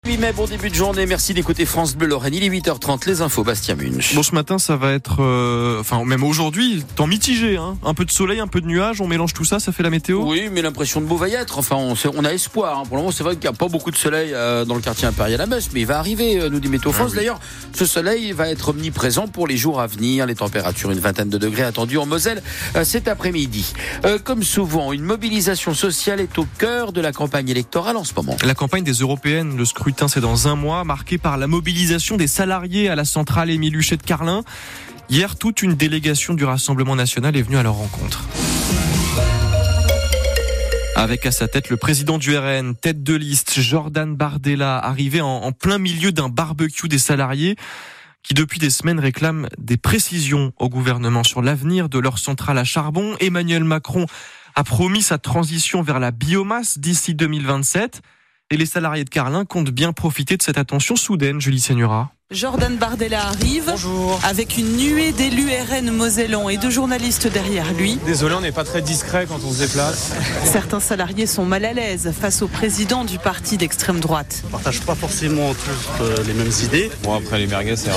8 mai, bon début de journée, merci d'écouter France Bleu Lorraine, il est 8h30, les infos, Bastien Munch. Bon, ce matin, ça va être, même aujourd'hui, temps mitigé, hein. Un peu de soleil, un peu de nuages, on mélange tout ça, ça fait la météo. Oui, mais l'impression de beau va y être, enfin, on a espoir, hein. Pour le moment, c'est vrai qu'il n'y a pas beaucoup de soleil dans le quartier impérial à Metz, mais il va arriver, nous dit Météo France. D'ailleurs, ce soleil va être omniprésent pour les jours à venir, les températures, une vingtaine de degrés attendues en Moselle cet après-midi. Comme souvent, une mobilisation sociale est au cœur de la campagne électorale en ce moment. La campagne des européennes, le scrutin c'est dans un mois, marqué par la mobilisation des salariés à la centrale Émile Huchet de Carlin. Hier, toute une délégation du Rassemblement national est venue à leur rencontre. Avec à sa tête le président du RN, tête de liste, Jordan Bardella, arrivé en plein milieu d'un barbecue des salariés qui depuis des semaines réclament des précisions au gouvernement sur l'avenir de leur centrale à charbon. Emmanuel Macron a promis sa transition vers la biomasse d'ici 2027. Et les salariés de Carlin comptent bien profiter de cette attention soudaine, Julie Seigneura. Jordan Bardella arrive. Bonjour. Avec une nuée d'élus RN mosellans et de journalistes derrière lui. Désolé, on n'est pas très discret quand on se déplace. Certains salariés sont mal à l'aise face au président du parti d'extrême droite. On ne partage pas forcément tous les mêmes idées. Bon, après les merguez, c'est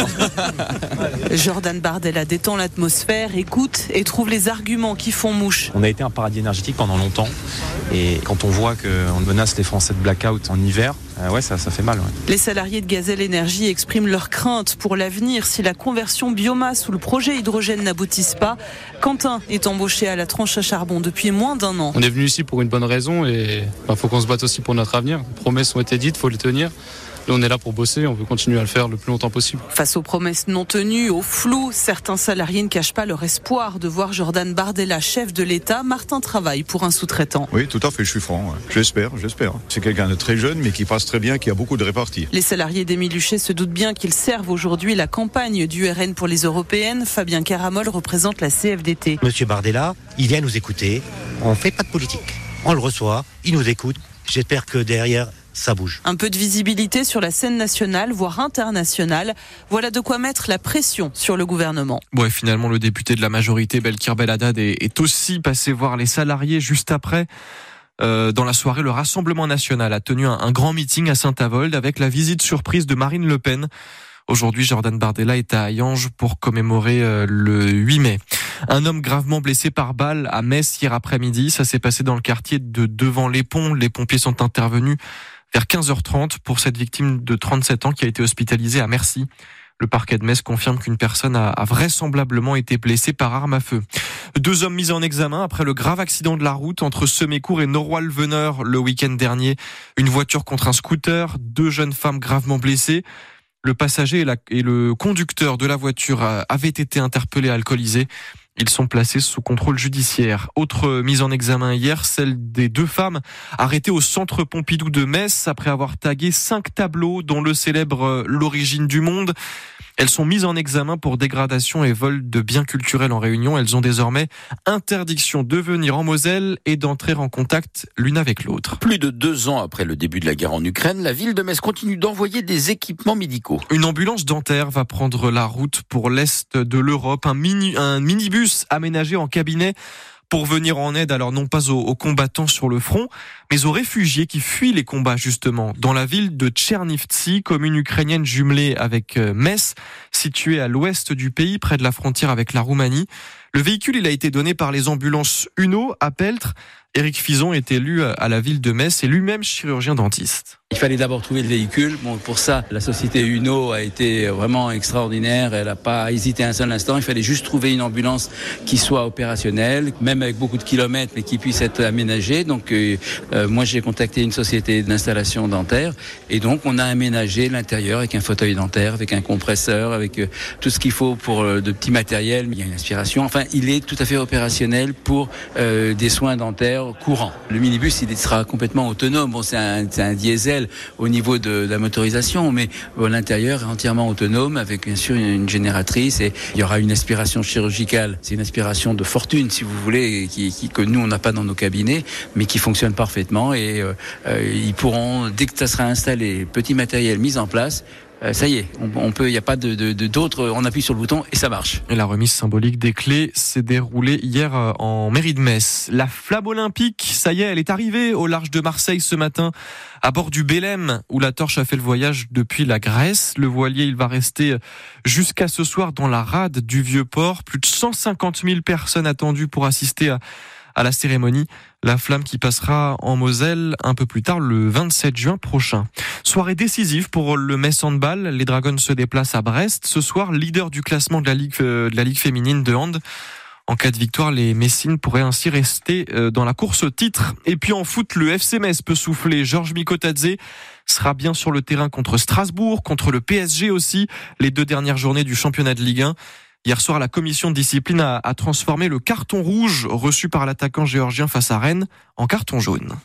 peut-être Jordan Bardella détend l'atmosphère, écoute et trouve les arguments qui font mouche. On a été un paradis énergétique pendant longtemps. Et quand on voit qu'on menace les Français de blackout en hiver, ça fait mal. Ouais. Les salariés de Gazelle Énergie expriment leurs craintes pour l'avenir si la conversion biomasse ou le projet hydrogène n'aboutissent pas. Quentin est embauché à la tranche à charbon depuis moins d'un an. On est venu ici pour une bonne raison et faut qu'on se batte aussi pour notre avenir. Les promesses ont été dites, faut les tenir. Là, on est là pour bosser, on veut continuer à le faire le plus longtemps possible. Face aux promesses non tenues, au flou, certains salariés ne cachent pas leur espoir de voir Jordan Bardella, chef de l'État. Martin travaille pour un sous-traitant. Oui, tout à fait, je suis franc. J'espère. C'est quelqu'un de très jeune, mais qui passe très bien, qui a beaucoup de réparties. Les salariés d'Émile Huchet se doutent bien qu'ils servent aujourd'hui la campagne du RN pour les européennes. Fabien Caramol représente la CFDT. Monsieur Bardella, il vient nous écouter. On ne fait pas de politique. On le reçoit, il nous écoute. J'espère que derrière, ça bouge. Un peu de visibilité sur la scène nationale, voire internationale. Voilà de quoi mettre la pression sur le gouvernement. Ouais, finalement, le député de la majorité, Belkir Belhaddad, est aussi passé voir les salariés juste après. Dans la soirée, le Rassemblement national a tenu un grand meeting à Saint-Avold avec la visite surprise de Marine Le Pen. Aujourd'hui, Jordan Bardella est à Hayange pour commémorer le 8 mai. Un homme gravement blessé par balle à Metz hier après-midi. Ça s'est passé dans le quartier de devant les ponts. Les pompiers sont intervenus vers 15h30 pour cette victime de 37 ans qui a été hospitalisée à Mercy. Le parquet de Metz confirme qu'une personne a vraisemblablement été blessée par arme à feu. 2 hommes mis en examen après le grave accident de la route entre Semécourt et Noroy-le-Veneur le week-end dernier. Une voiture contre un scooter, 2 jeunes femmes gravement blessées. Le passager et le conducteur de la voiture avaient été interpellés alcoolisés. Ils sont placés sous contrôle judiciaire. Autre mise en examen hier, celle des 2 femmes arrêtées au centre Pompidou de Metz après avoir tagué 5 tableaux dont le célèbre L'origine du monde. Elles sont mises en examen pour dégradation et vol de biens culturels en Réunion. Elles ont désormais interdiction de venir en Moselle et d'entrer en contact l'une avec l'autre. Plus de 2 ans après le début de la guerre en Ukraine, la ville de Metz continue d'envoyer des équipements médicaux. Une ambulance dentaire va prendre la route pour l'est de l'Europe. Un minibus aménagé en cabinet pour venir en aide, alors non pas aux combattants sur le front, mais aux réfugiés qui fuient les combats justement. Dans la ville de Tchernivtsi, commune ukrainienne jumelée avec Metz, située à l'ouest du pays, près de la frontière avec la Roumanie. Le véhicule, il a été donné par les ambulances Uno à Peltre. Éric Fison est élu à la ville de Metz et lui-même chirurgien dentiste. Il fallait d'abord trouver le véhicule. Bon, pour ça, la société Uno a été vraiment extraordinaire. Elle n'a pas hésité un seul instant. Il fallait juste trouver une ambulance qui soit opérationnelle, même avec beaucoup de kilomètres, mais qui puisse être aménagée. Donc, moi, j'ai contacté une société d'installation dentaire. Et donc, on a aménagé l'intérieur avec un fauteuil dentaire, avec un compresseur, avec tout ce qu'il faut pour de petits matériels. Il y a une aspiration. Enfin, il est tout à fait opérationnel pour des soins dentaires courants. Le minibus, il sera complètement autonome. Bon, c'est un diesel au niveau de la motorisation, mais l'intérieur est entièrement autonome avec bien sûr une génératrice et il y aura une aspiration chirurgicale. C'est une aspiration de fortune, si vous voulez, que nous on n'a pas dans nos cabinets, mais qui fonctionne parfaitement et ils pourront, dès que ça sera installé, petit matériel mis en place, ça y est, on peut, il n'y a pas d'autres, on appuie sur le bouton et ça marche. Et la remise symbolique des clés s'est déroulée hier en mairie de Metz. La flamme olympique, ça y est, elle est arrivée au large de Marseille ce matin, à bord du Belém, où la torche a fait le voyage depuis la Grèce. Le voilier, il va rester jusqu'à ce soir dans la rade du Vieux-Port. Plus de 150 000 personnes attendues pour assister à la cérémonie. La flamme qui passera en Moselle un peu plus tard, le 27 juin prochain. Soirée décisive pour le Metz Handball. Les Dragons se déplacent à Brest. Ce soir, leader du classement de la Ligue féminine de hand. En cas de victoire, les Messines pourraient ainsi rester dans la course au titre. Et puis en foot, le FC Metz peut souffler. Georges Mikotadze sera bien sur le terrain contre Strasbourg, contre le PSG aussi, les 2 dernières journées du championnat de Ligue 1. Hier soir, la commission de discipline a transformé le carton rouge reçu par l'attaquant géorgien face à Rennes en carton jaune.